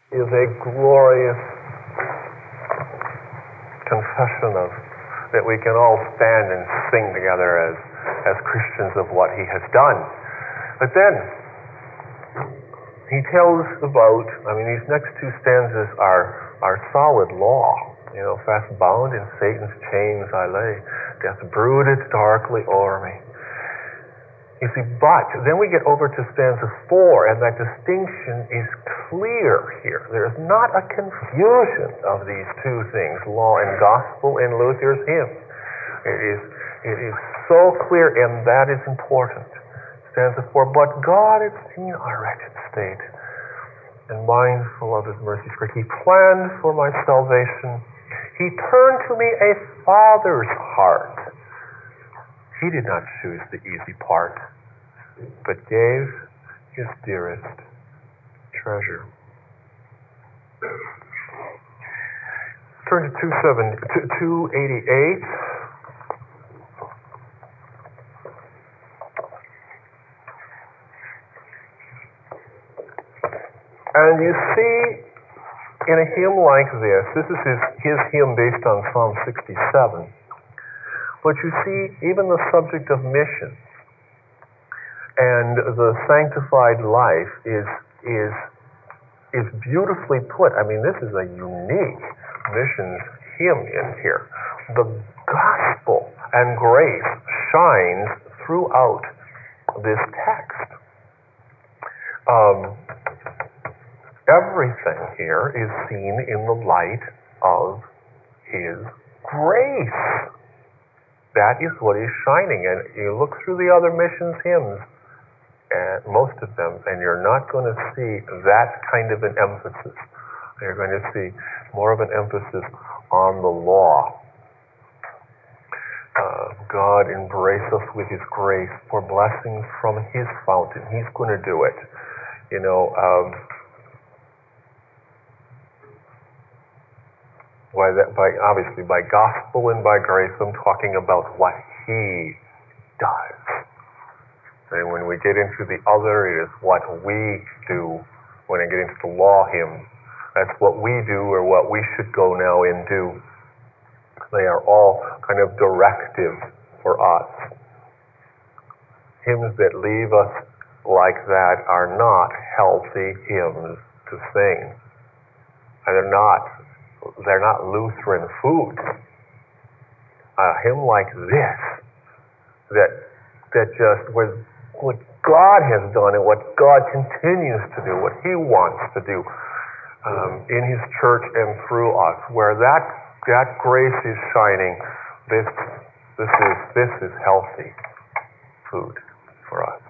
is a glorious confession of that we can all stand and sing together as Christians of what he has done. But then he tells about, these next two stanzas are solid law. Fast bound in Satan's chains I lay, death brooded darkly o'er me. You see, but then we get over to stanza 4, and that distinction is clear here. There is not a confusion of these two things, law and gospel, in Luther's hymn. It is so clear, and that is important. Stanza 4, but God had seen our wretched state, and mindful of his mercy's great, he planned for my salvation. He turned to me a father's heart. He did not choose the easy part, but gave his dearest treasure. Turn to 288. And you see, in a hymn like this is his hymn based on Psalm 67, but you see, even the subject of mission and the sanctified life is beautifully put. This is a unique missions hymn in here. The gospel and grace shines throughout this text. Everything here is seen in the light of his grace. That is what is shining. And you look through the other missions hymns, and most of them, and you're not going to see that kind of an emphasis. You're going to see more of an emphasis on the law. God embrace us with his grace for blessings from his fountain. He's going to do it. Obviously by gospel and by grace, I'm talking about what he does. And when we get into the other, it is what we do. When I get into the law hymn, that's what we do, or what we should go now and do. They are all kind of directive for us. Hymns that leave us like that are not healthy hymns to sing. And they're not Lutheran food. A hymn like this, that just what God has done and what God continues to do, what he wants to do in his church and through us, where that grace is shining, this is healthy food for us.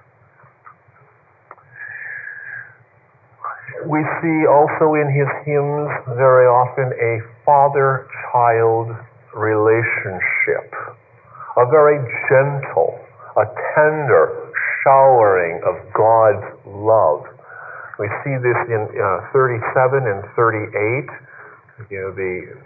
We see also in his hymns very often a father-child relationship, a very gentle, a tender showering of God's love. We see this in 37 and 38.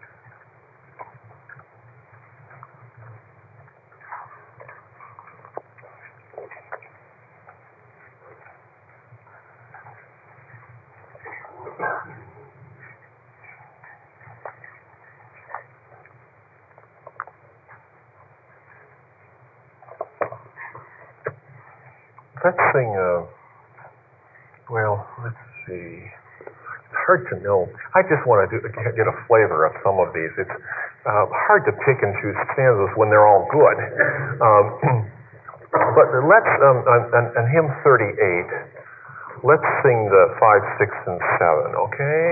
Let's sing, let's see. It's hard to know. I just want to get a flavor of some of these. It's hard to pick and choose stanzas when they're all good. But let's, on hymn 38, let's sing the 5, 6, and 7, okay?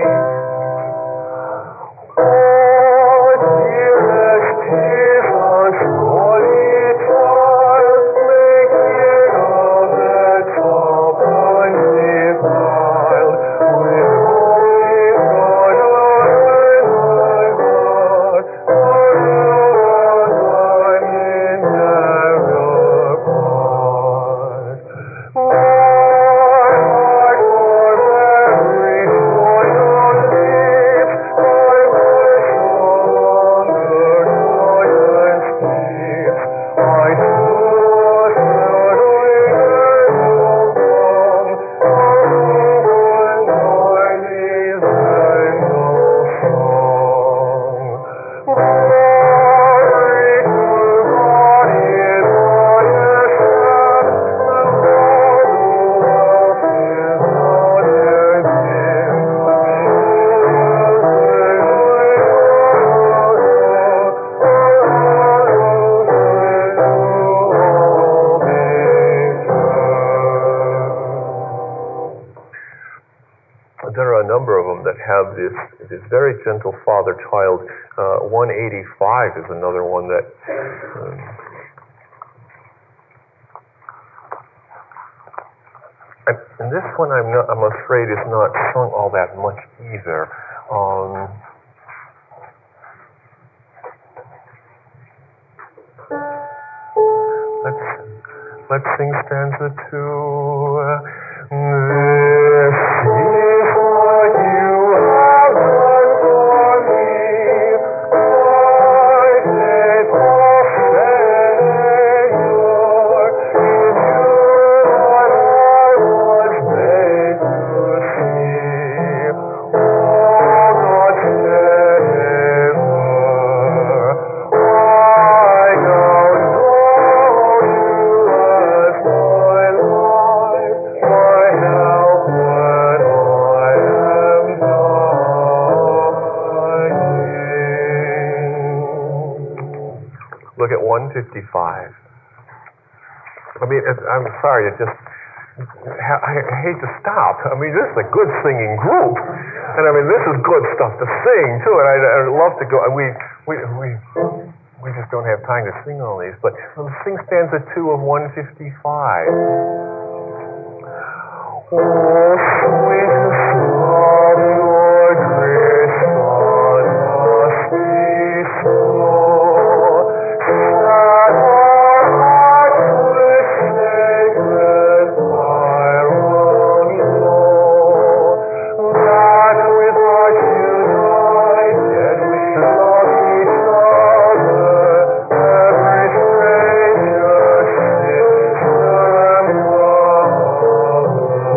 Oh, dearest Jesus, holy child, make it all the top undefiled, with holy God, our God, our in never part. Lord, for every joy on lips, thy there are a number of them that have this very gentle father-child. 185 is another one that. And this one, I'm afraid, is not sung all that much either. Let's sing stanza 2. This is what you have done for me. My faithful Savior, in you I was made to see. Oh, God's Savior, I now know you as my life, my help when I am dying. Look at 155. I mean, I'm sorry, I hate to stop. I mean, this is a good singing group. And I mean, this is good stuff to sing, too. And I'd love to go. And we just don't have time to sing all these. But let's sing stanza 2 of 155. Oh, sweetness of your grace on us bestow. Set our hearts with sacred fire on low, that with our united we love each other, every stranger citizen brother.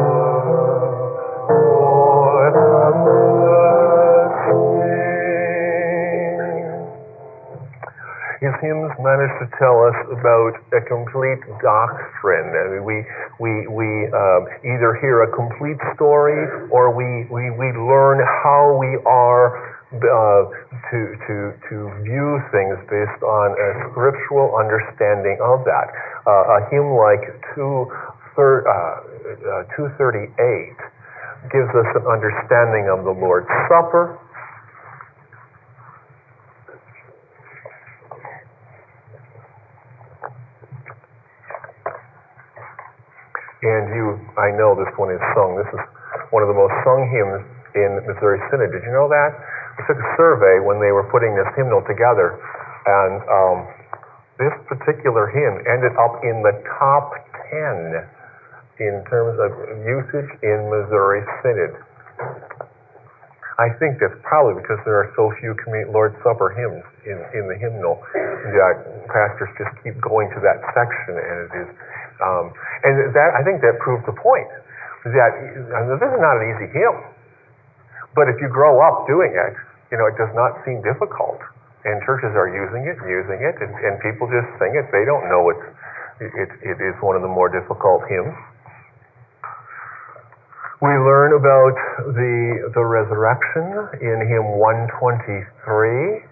Lord, have mercy. His hymns manage to tell us about a complete doctrine. I mean, we either hear a complete story or we learn how we are to view things based on a scriptural understanding of that. A hymn like 238 gives us an understanding of the Lord's Supper. And I know this one is sung. This is one of the most sung hymns in Missouri Synod. Did you know that? I took a survey when they were putting this hymnal together, and this particular hymn ended up in the top 10 in terms of usage in Missouri Synod. I think that's probably because there are so few Lord's Supper hymns in the hymnal that pastors just keep going to that section, and it is. And that, I think that proves the point. That this is not an easy hymn, but if you grow up doing it, it does not seem difficult. And churches are using it, and people just sing it. They don't know it is one of the more difficult hymns. We learn about the resurrection in hymn 123.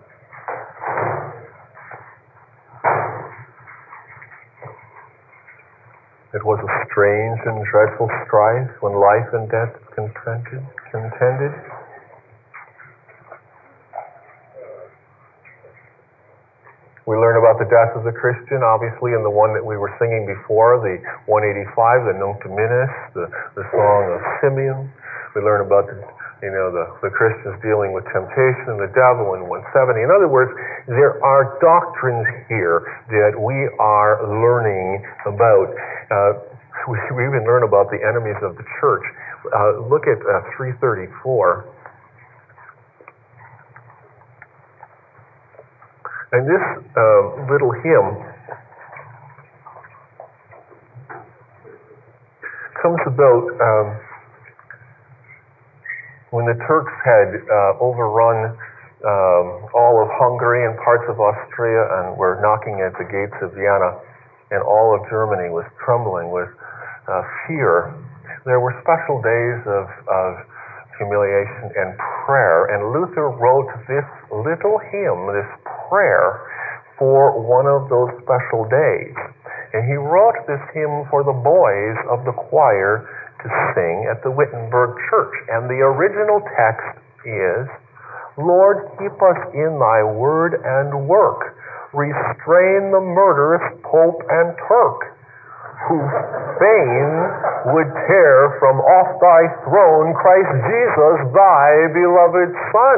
It was a strange and dreadful strife when life and death contended. We learn about the death of the Christian, obviously, in the one that we were singing before, the 185, the Nunc Dimittis, the song of Simeon. We learn about the Christians dealing with temptation and the devil in 170. In other words, there are doctrines here that we are learning about. We even learn about the enemies of the church. Look at 334. And this little hymn comes about when the Turks had overrun all of Hungary and parts of Austria and were knocking at the gates of Vienna, and all of Germany was trembling with fear. There were special days of humiliation and prayer, and Luther wrote this little hymn, this prayer, for one of those special days. And he wrote this hymn for the boys of the choir to sing at the Wittenberg Church. And the original text is, Lord, keep us in thy word and work. Restrain the murderous Pope and Turk, who fain would tear from off thy throne Christ Jesus, thy beloved Son.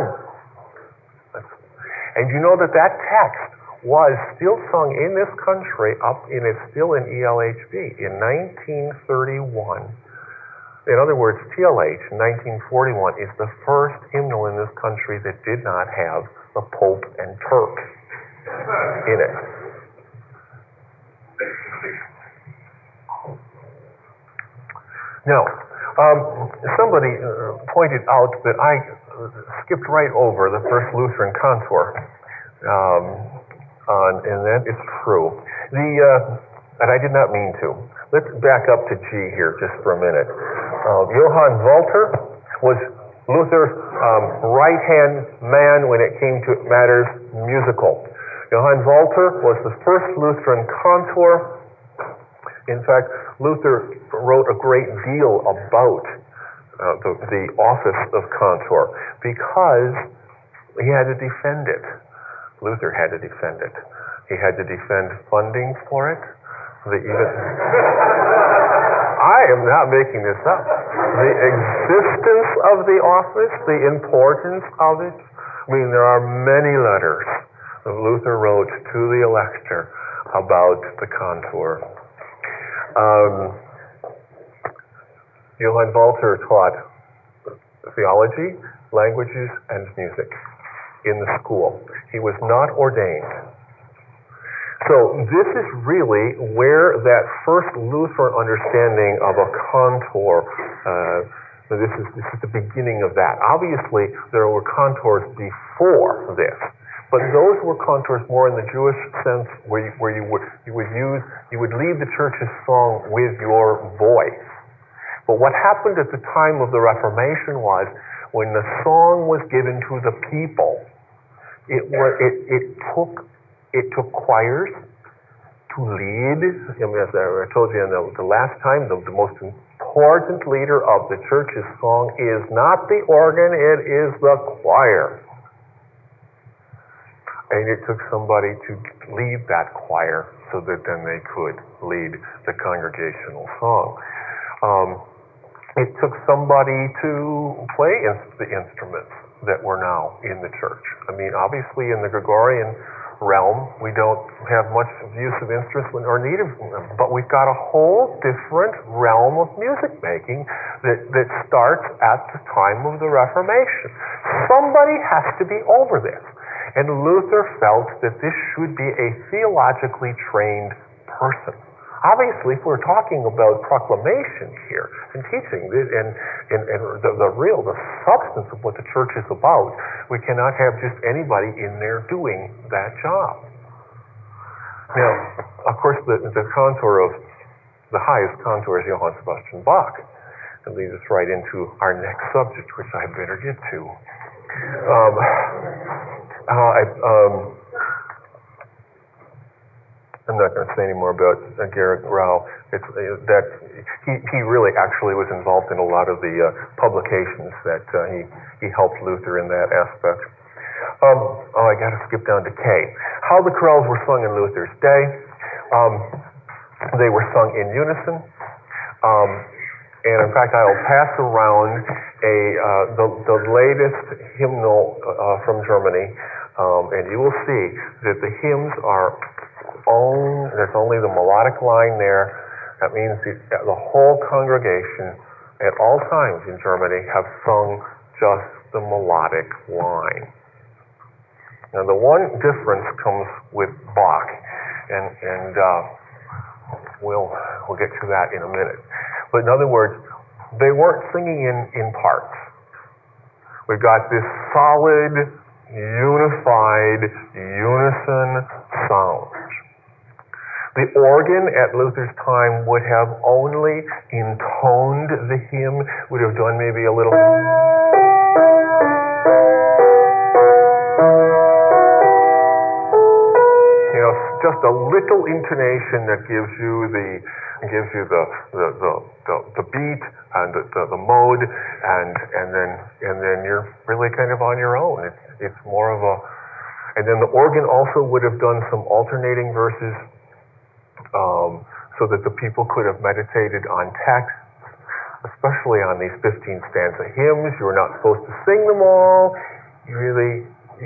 And you know that text was still sung in this country and it's still in ELHB in 1931. In other words, TLH in 1941 is the first hymnal in this country that did not have the Pope and Turk in it. Now, somebody pointed out that I skipped right over the first Lutheran cantor, and that is true. And I did not mean to. Let's back up to G here just for a minute. Johann Walter was Luther's right-hand man when it came to matters musical. Johann Walter was the first Lutheran cantor. In fact, Luther wrote a great deal about the office of cantor because he had to defend it. Luther had to defend it. He had to defend funding for it. I am not making this up. The existence of the office, the importance of it. I mean, there are many letters that Luther wrote to the elector about the cantor. Johann Walter taught theology, languages, and music in the school. He was not ordained. So this is really where that first Lutheran understanding of a cantor, this is the beginning of that. Obviously, there were cantors before this, but those were cantors more in the Jewish sense, where you would lead the church's song with your voice. But what happened at the time of the Reformation was, when the song was given to the people, it took choirs to lead. I mean, as I told you the last time, the most important leader of the church's song is not the organ, it is the choir. And it took somebody to lead that choir so that then they could lead the congregational song. It took somebody to play the instruments that were now in the church. I mean, obviously in the Gregorian realm, we don't have much use of instruments or need of them, but we've got a whole different realm of music making that starts at the time of the Reformation. Somebody has to be over this. And Luther felt that this should be a theologically trained person. Obviously, if we're talking about proclamation here and teaching and the substance of what the church is about, we cannot have just anybody in there doing that job. Now, of course, the highest cantor is Johann Sebastian Bach. That leads us right into our next subject, which I better get to. I'm not going to say any more about Gerrit Rau. He really actually was involved in a lot of the publications that he helped Luther in that aspect. I got to skip down to K. How the chorales were sung in Luther's day. They were sung in unison. And in fact, I'll pass around the latest hymnal from Germany, and you will see that the hymns are there's only the melodic line there. That means the whole congregation at all times in Germany have sung just the melodic line. Now the one difference comes with Bach, and we'll get to that in a minute. But in other words, they weren't singing in parts. We've got this solid, unified, unison sound. The organ at Luther's time would have only intoned the hymn, would have done maybe a little, just the little intonation that gives you the beat and the mode, and then you're really kind of on your own. It's more of a, and then the organ also would have done some alternating verses, so that the people could have meditated on text, especially on these 15 stanza hymns. You were not supposed to sing them all. You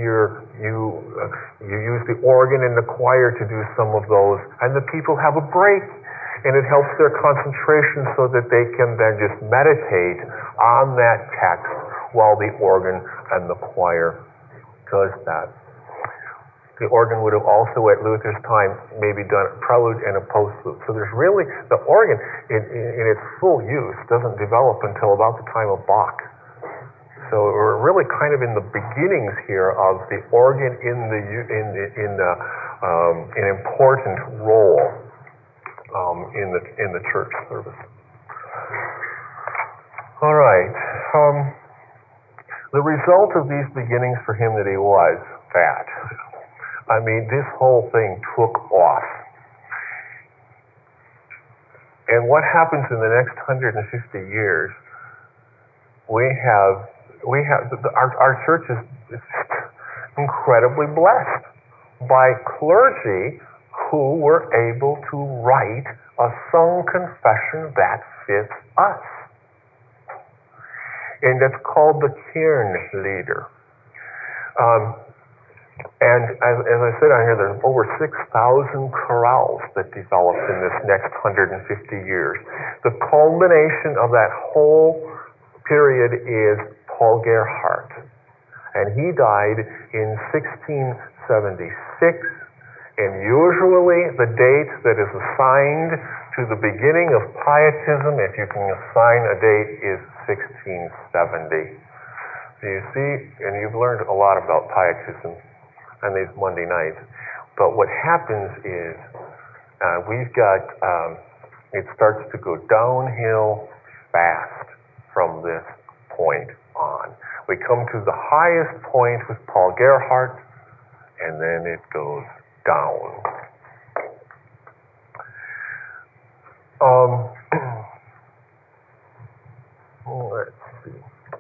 use the organ and the choir to do some of those, and the people have a break, and it helps their concentration so that they can then just meditate on that text while the organ and the choir does that. The organ would have also, at Luther's time, maybe done a prelude and a postlude. So there's really, the organ in its full use doesn't develop until about the time of Bach. So we're really kind of in the beginnings here of the organ in an important role in the church service. All right. The result of these beginnings for him that he was that. I mean, this whole thing took off. And what happens in the next 150 years? Our church is incredibly blessed by clergy who were able to write a sung confession that fits us. And it's called the Kirchenlieder. And as I said on here, there's over 6,000 chorales that developed in this next 150 years. The culmination of that whole period is Paul Gerhardt. And he died in 1676. And usually the date that is assigned to the beginning of Pietism, if you can assign a date, is 1670. So you see, and you've learned a lot about Pietism on these Monday nights. But what happens is we've got, it starts to go downhill fast from this point on. We come to the highest point with Paul Gerhardt, and then it goes down. Let's see.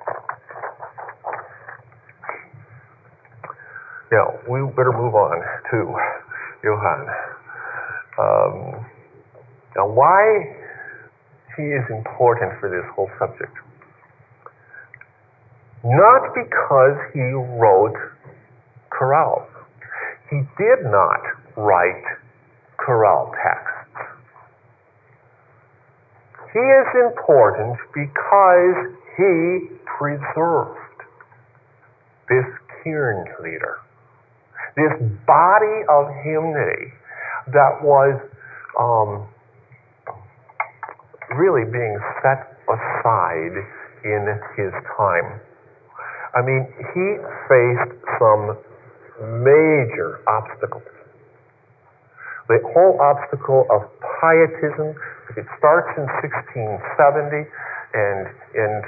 Now, we better move on to Johann. Now, why he is important for this whole subject? Not because he wrote chorales. He did not write chorale texts. He is important because he preserved this Kirchenlieder, this body of hymnody that was really being set aside in his time. I mean, he faced some major obstacles. The whole obstacle of Pietism, it starts in 1670, and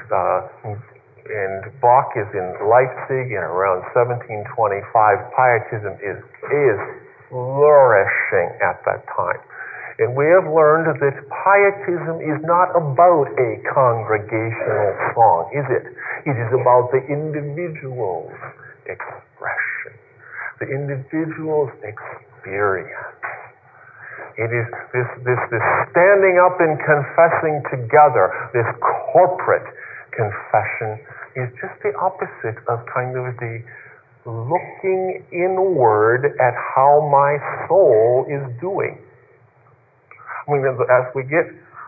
Bach is in Leipzig, and around 1725, Pietism is flourishing at that time. And we have learned that Pietism is not about a congregational song, is it? It is about the individual's expression, the individual's experience. It is this standing up and confessing together, this corporate confession is just the opposite of kind of the looking inward at how my soul is doing. I mean, as we get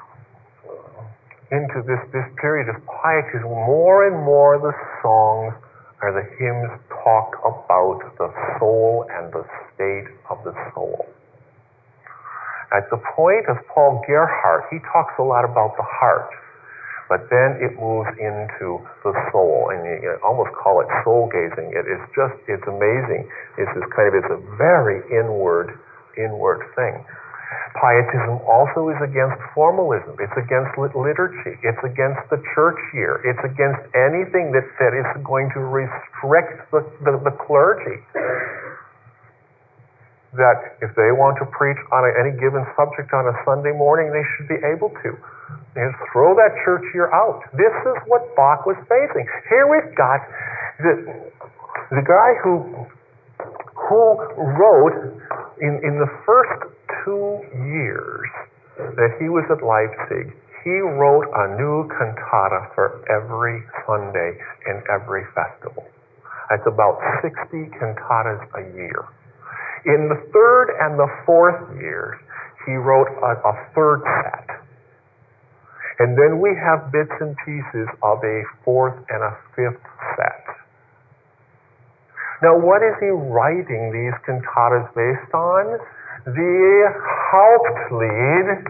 into this period of Pietism, more and more the songs or the hymns talk about the soul and the state of the soul. At the point of Paul Gerhardt, he talks a lot about the heart, but then it moves into the soul, and you almost call it soul gazing. It's amazing. It's a very inward thing. Pietism also is against formalism. It's against liturgy. It's against the church year. It's against anything that is going to restrict the clergy. that if they want to preach on any given subject on a Sunday morning, they should be able to. And throw that church year out. This is what Bach was facing. Here we've got the guy who wrote in the first 2 years that he was at Leipzig, he wrote a new cantata for every Sunday and every festival. That's about 60 cantatas a year. In the third and the fourth years, he wrote a third set. And then we have bits and pieces of a fourth and a fifth set. Now, what is he writing these cantatas based on? The Hauptlied,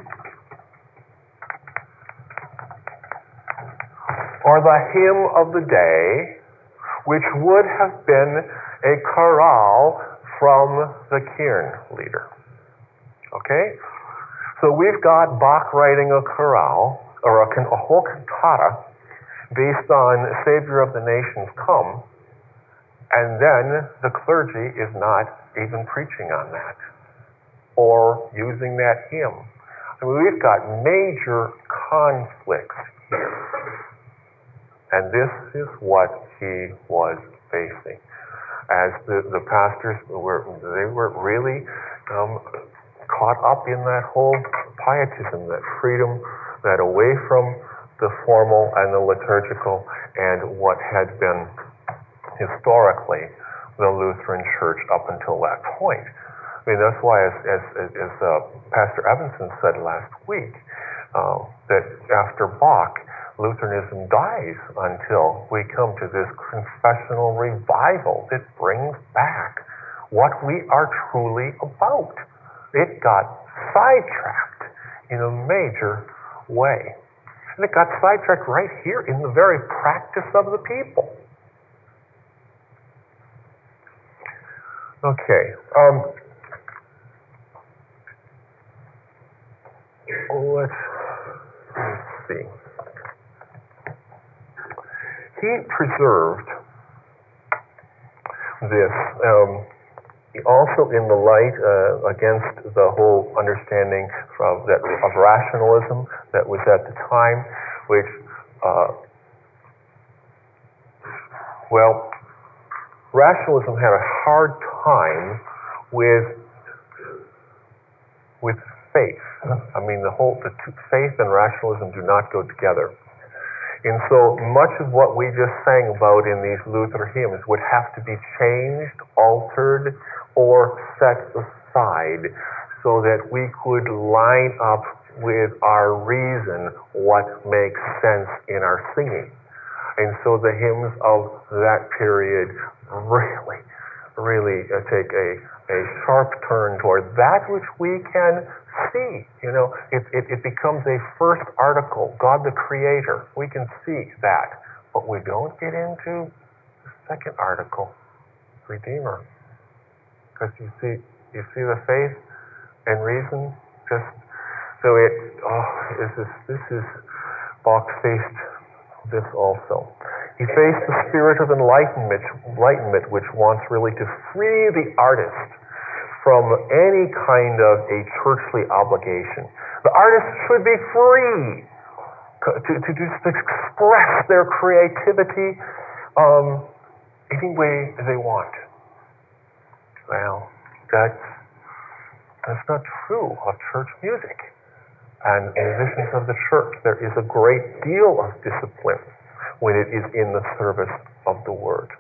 or the hymn of the day, which would have been a chorale from the Kirchenlieder. Okay? So we've got Bach writing a chorale, or a whole cantata, based on Savior of the Nations Come, and then the clergy is not even preaching on that, or using that hymn. I mean, we've got major conflicts here. And this is what he was facing. As the pastors were really caught up in that whole pietism, that freedom, that away from the formal and the liturgical and what had been historically the Lutheran Church up until that point. I mean, that's why, as Pastor Evanson said last week, that after Bach, Lutheranism dies until we come to this confessional revival that brings back what we are truly about. It got sidetracked in a major way. And it got sidetracked right here in the very practice of the people. Okay. Let's see. He preserved this also in the light against the whole understanding of rationalism that was at the time, which, rationalism had a hard time with faith. I mean, the faith and rationalism do not go together. And so much of what we just sang about in these Luther hymns would have to be changed, altered, or set aside so that we could line up with our reason what makes sense in our singing. And so the hymns of that period really take a sharp turn toward that which we can see. You know, it becomes a first article, God the Creator. We can see that, but we don't get into the second article, Redeemer, because you see the faith and reason. Just so this is Bach faced this also. He faced the spirit of enlightenment, which wants really to free the artist from any kind of a churchly obligation. The artist should be free to just express their creativity any way they want. Well, that's not true of church music. And musicians of the church, there is a great deal of discipline when it is in the service of the Word.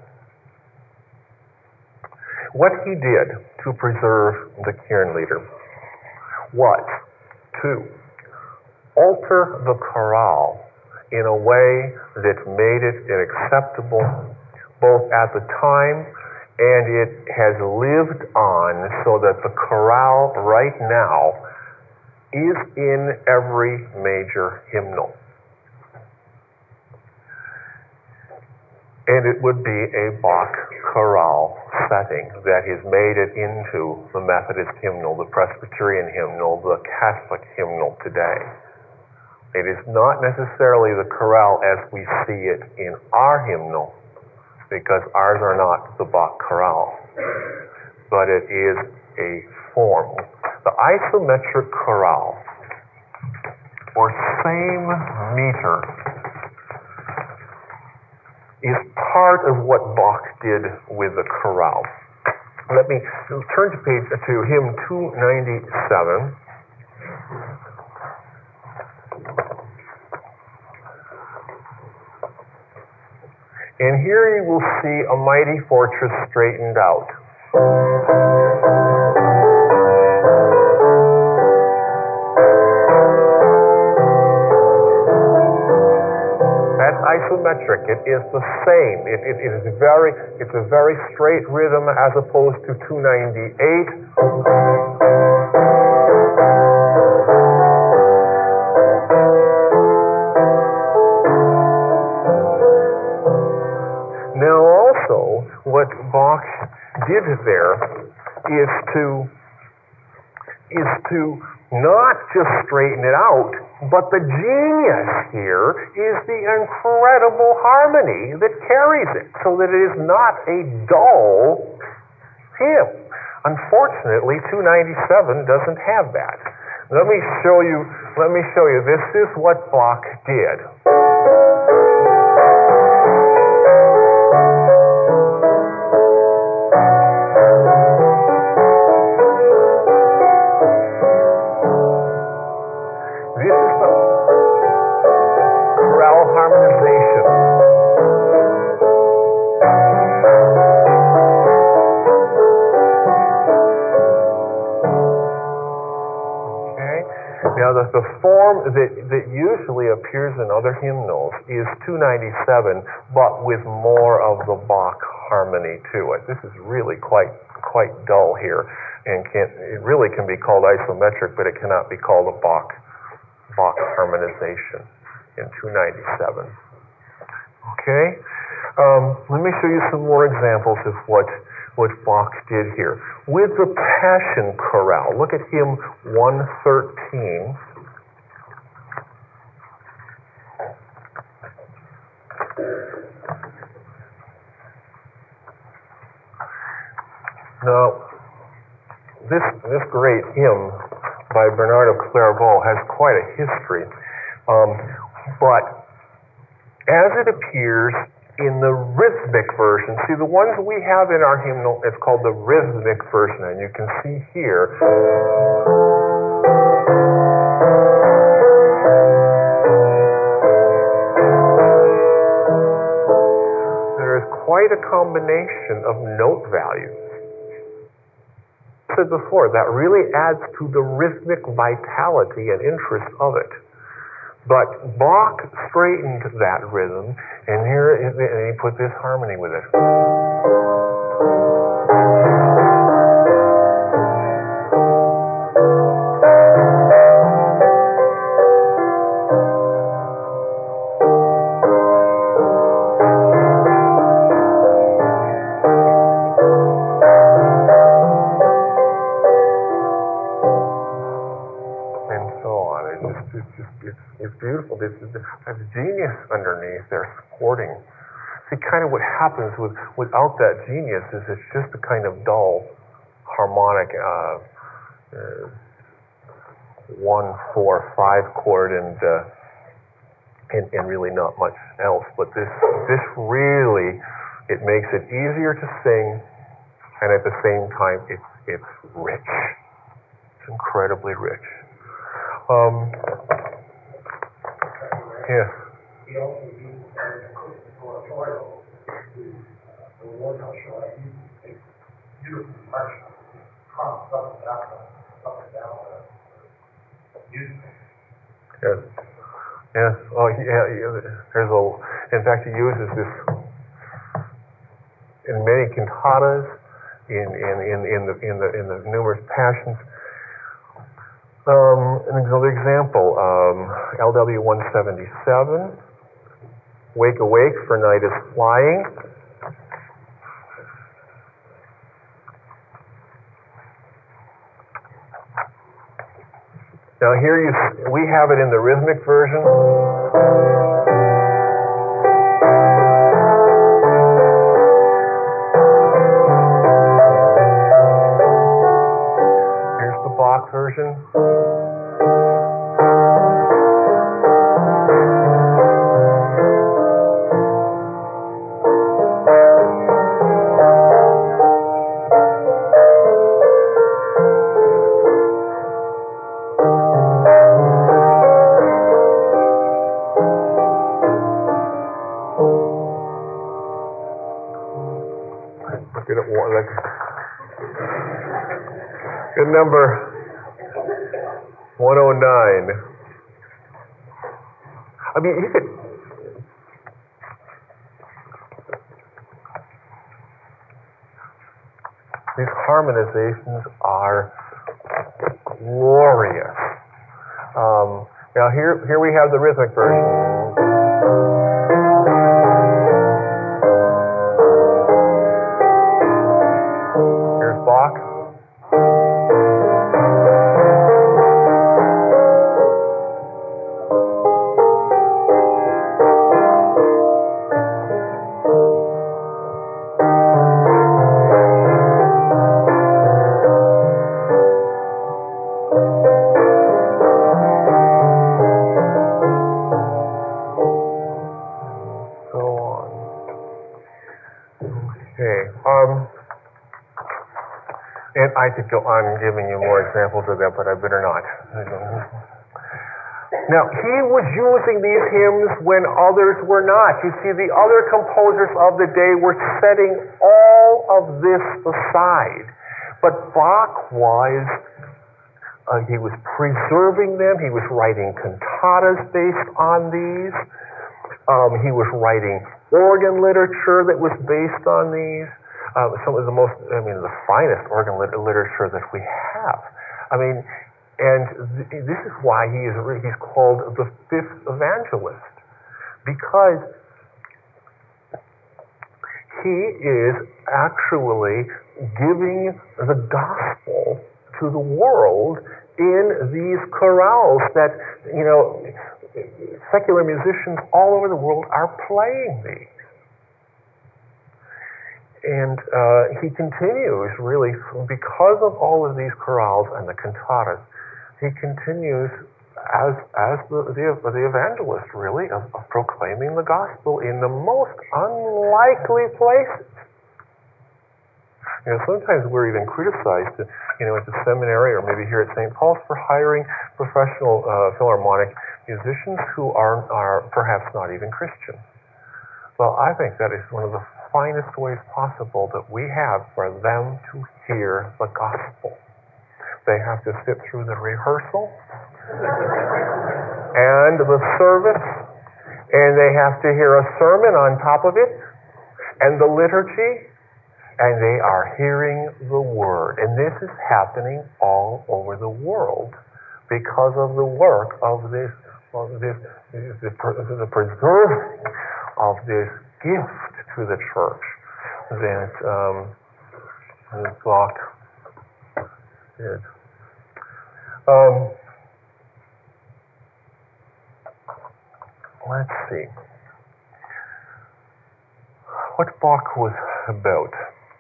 What he did to preserve the Kirchenlieder was to alter the chorale in a way that made it acceptable both at the time, and it has lived on so that the chorale right now is in every major hymnal. And it would be a Bach chorale setting that has made it into the Methodist hymnal, the Presbyterian hymnal, the Catholic hymnal today. It is not necessarily the chorale as we see it in our hymnal, because ours are not the Bach chorale, but it is a form. The isometric chorale, or same meter, is part of what Bach did with the chorale. Let me turn to hymn 297. And here you will see a mighty fortress straightened out. That's isometric. It is the same. It's a very straight rhythm as opposed to 298. What Bach did there is to not just straighten it out, but the genius here is the incredible harmony that carries it, so that it is not a dull hymn. Unfortunately, 297 doesn't have that. Let me show you. This is what Bach did. The form that usually appears in other hymnals is 297, but with more of the Bach harmony to it. This is really quite dull here, and it really can be called isometric, but it cannot be called a Bach harmonization in 297. Okay, let me show you some more examples of what Bach did here. With the Passion Chorale, look at hymn 113. Now, this great hymn by Bernard of Clairvaux has quite a history, but as it appears in the rhythmic version, see the ones we have in our hymnal, it's called the rhythmic version, and you can see here. There is quite a combination of note values. I said before, that really adds to the rhythmic vitality and interest of it. But Bach straightened that rhythm, and he put this harmony with it. It's beautiful. There's genius underneath there supporting. See, kind of what happens without that genius is it's just a kind of dull harmonic 1, 4, 5 chord and really not much else. But this really, it makes it easier to sing, and at the same time it's rich. It's incredibly rich. Yes. He also used the oratorial to the Warsaw show. He makes beautiful march prompts up and down the music. Yes. Yes. Oh, yeah. In fact, he uses this in many cantatas, in the numerous passions. Another example, LW 177, Wake Awake for Night is Flying. Now here we have it in the rhythmic version. Look at it. Good number 109. I mean, you could. These harmonizations are glorious. Now here we have the rhythmic version. Here's Bach. And I could go on giving you more examples of that, but I better not. Now, he was using these hymns when others were not. You see, the other composers of the day were setting all of this aside. But Bach was, he was preserving them. He was writing cantatas based on these. He was writing organ literature that was based on these. Some of the most, the finest organ literature that we have. And this is why he's called the fifth evangelist, because he is actually giving the gospel to the world in these chorales that, secular musicians all over the world are playing these. And he continues, really, because of all of these chorales and the cantatas, he continues as the evangelist, really, of proclaiming the gospel in the most unlikely places. Sometimes we're even criticized, at the seminary or maybe here at St. Paul's for hiring professional philharmonic musicians who are perhaps not even Christian. Well, I think that is one of the finest ways possible that we have for them to hear the gospel. They have to sit through the rehearsal and the service, and they have to hear a sermon on top of it, and the liturgy, and they are hearing the word. And this is happening all over the world because of the work of the preserving of this gift to the church that Bach did. Let's see. What Bach was about.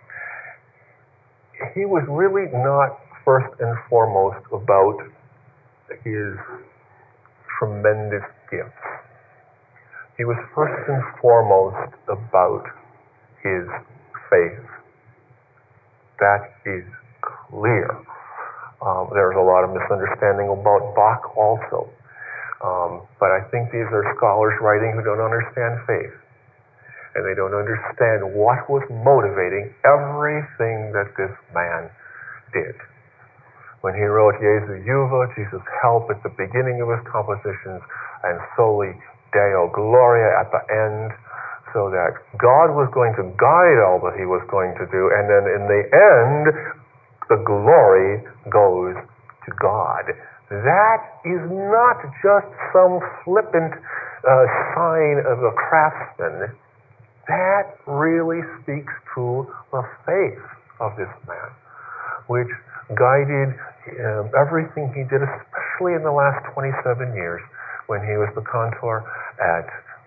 He was really not first and foremost about his tremendous gifts. He was first and foremost about his faith. That is clear. There's a lot of misunderstanding about Bach also. But I think these are scholars writing who don't understand faith. And they don't understand what was motivating everything that this man did. When he wrote Jesu Juva, Jesus Help, at the beginning of his compositions, and Soli Deo Gloria at the end, so that God was going to guide all that he was going to do, and then in the end, the glory goes to God. That is not just some flippant sign of a craftsman. That really speaks to the faith of this man, which guided everything he did, especially in the last 27 years when he was the cantor at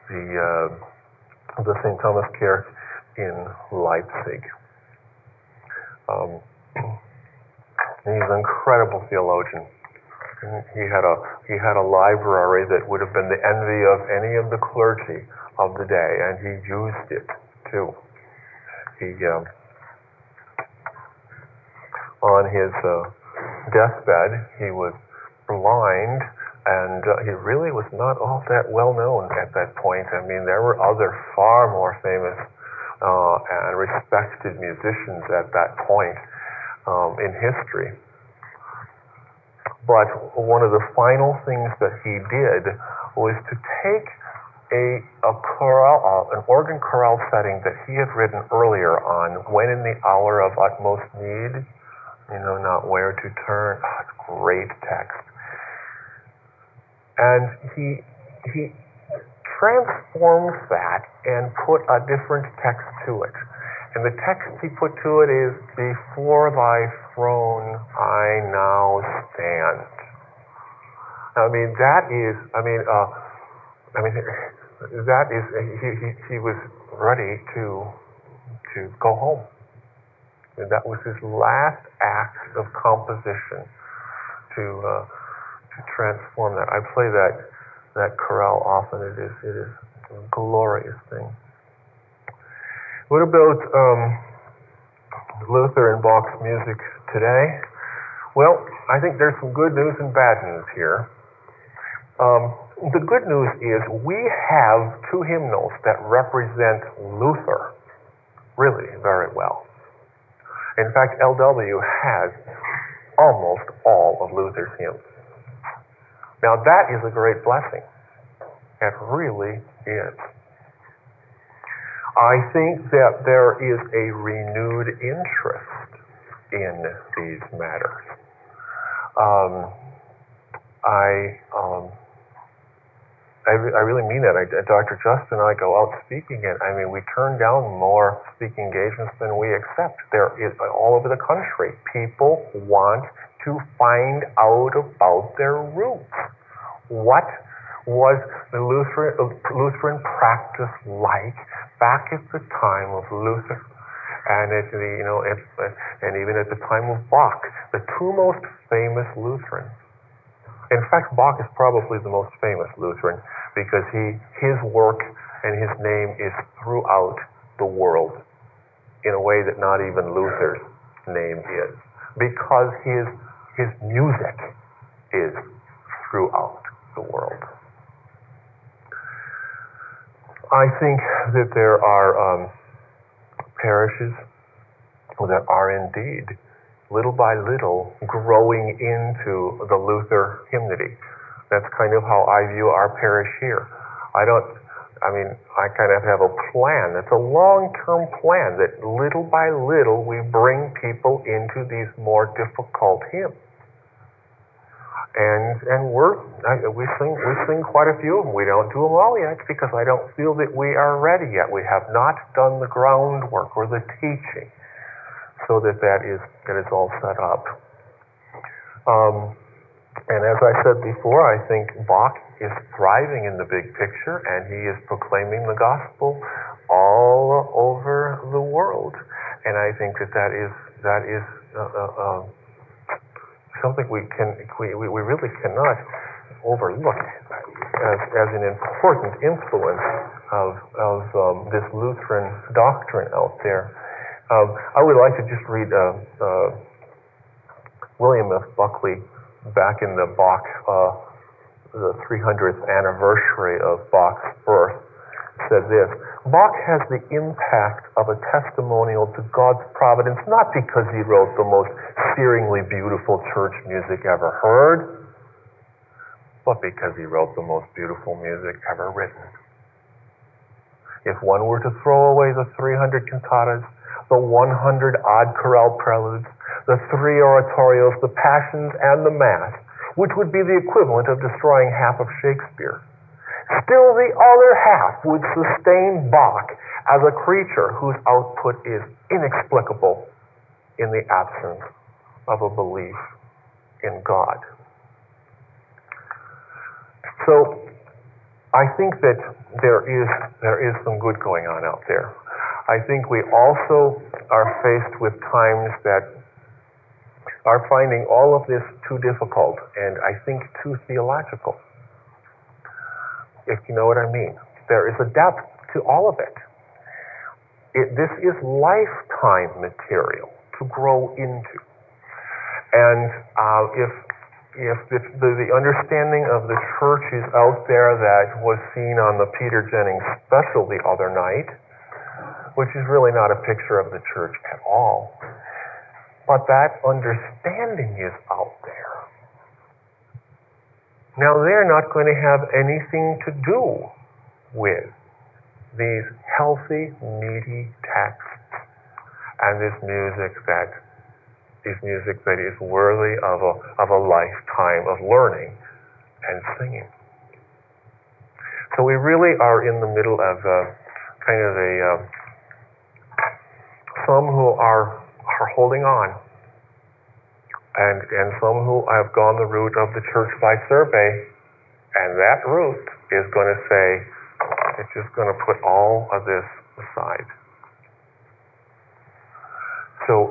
the St. Thomas Kirche in Leipzig. He's an incredible theologian. He had a library that would have been the envy of any of the clergy of the day, and he used it too. He on his deathbed, he was blind, and he really was not all that well known at that point. There were other far more famous and respected musicians at that point in history. But one of the final things that he did was to take an organ chorale setting that he had written earlier on, "When in the Hour of Utmost Need, you know not where to turn." Oh, it's a great text. And he transformed that and put a different text to it. And the text he put to it is, "Before thy throne I now stand." I mean, that is, that is, he was ready to go home. And that was his last act of composition to transform that. I play that chorale often. It is a glorious thing. What about Luther and Bach's music today? Well, I think there's some good news and bad news here. The good news is we have two hymnals that represent Luther really very well. In fact, LW has almost all of Luther's hymns. Now that is a great blessing. It really is. I think that there is a renewed interest in these matters. I really mean that. Dr. Justin and I go out speaking, and I mean, we turn down more speaking engagements than we accept. There is all over the country. People want to find out about their roots. What was the Lutheran practice like back at the time of Luther, and and even at the time of Bach, the two most famous Lutherans? In fact, Bach is probably the most famous Lutheran because his work and his name is throughout the world in a way that not even Luther's name is, because his music is throughout the world. I think that there are parishes that are indeed, little by little, growing into the Luther hymnody. That's kind of how I view our parish here. I kind of have a plan. It's a long-term plan that little by little we bring people into these more difficult hymns. And we sing quite a few of them. We don't do them all yet because I don't feel that we are ready yet. We have not done the groundwork or the teaching so that is all set up. And as I said before, I think Bach is thriving in the big picture, and he is proclaiming the gospel all over the world. And I think that is something we really cannot overlook as an important influence of this Lutheran doctrine out there. I would like to just read William F. Buckley back in the Bach, the 300th anniversary of Bach's birth, said this: Bach has the impact of a testimonial to God's providence, not because he wrote the most searingly beautiful church music ever heard, but because he wrote the most beautiful music ever written. If one were to throw away the 300 cantatas, the 100 odd chorale preludes, the 3 oratorios, the passions, and the mass, which would be the equivalent of destroying half of Shakespeare, still the other half would sustain Bach as a creature whose output is inexplicable in the absence of a belief in God. So I think that there is some good going on out there. I think we also are faced with times that are finding all of this too difficult and I think too theological, if you know what I mean. There is a depth to all of it. This is lifetime material to grow into. And if the understanding of the church is out there that was seen on the Peter Jennings special the other night, which is really not a picture of the church at all. But that understanding is out there. Now, they're not going to have anything to do with these healthy, meaty texts and this music that is worthy of a lifetime of learning and singing. So we really are in the middle of some who are holding on, and some who have gone the route of the church by survey, and that route is going to say, it's just going to put all of this aside. So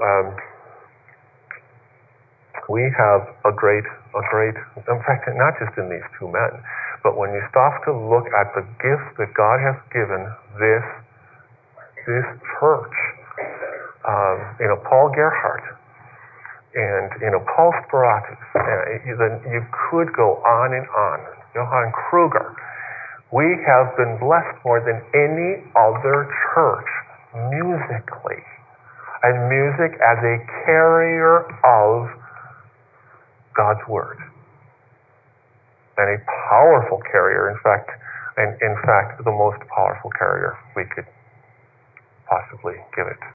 we have a great, in fact, not just in these two men, but when you stop to look at the gifts that God has given this church, Paul Gerhardt and Paul Speratus, you could go on and on. Johann Kruger. We have been blessed more than any other church musically, and music as a carrier of God's Word, and a powerful carrier. In fact, the most powerful carrier we could possibly give it.